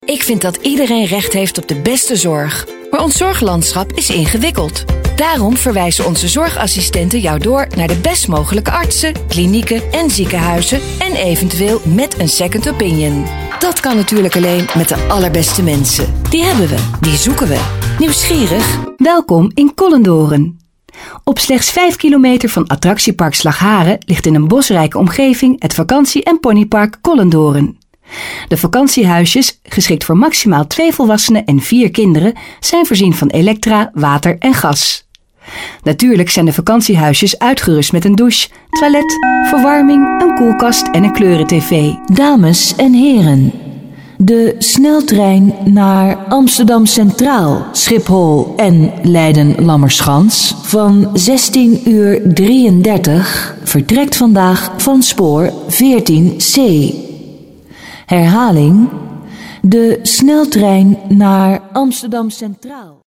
Ik vind dat iedereen recht heeft op de beste zorg. Maar ons zorglandschap is ingewikkeld. Daarom verwijzen onze zorgassistenten jou door naar de best mogelijke artsen, klinieken en ziekenhuizen en eventueel met een second opinion. Dat kan natuurlijk alleen met de allerbeste mensen. Die hebben we, die zoeken we. Nieuwsgierig? Welkom in Collendoren. Op slechts 5 kilometer van attractiepark Slagharen ligt in een bosrijke omgeving het vakantie- en ponypark Collendoren. De vakantiehuisjes, geschikt voor maximaal 2 volwassenen en 4 kinderen, zijn voorzien van elektra, water en gas. Natuurlijk zijn de vakantiehuisjes uitgerust met een douche, toilet, verwarming, een koelkast en een kleuren-tv. Dames en heren, de sneltrein naar Amsterdam Centraal, Schiphol en Leiden-Lammerschans van 16:33 vertrekt vandaag van spoor 14C. Herhaling, de sneltrein naar Amsterdam Centraal.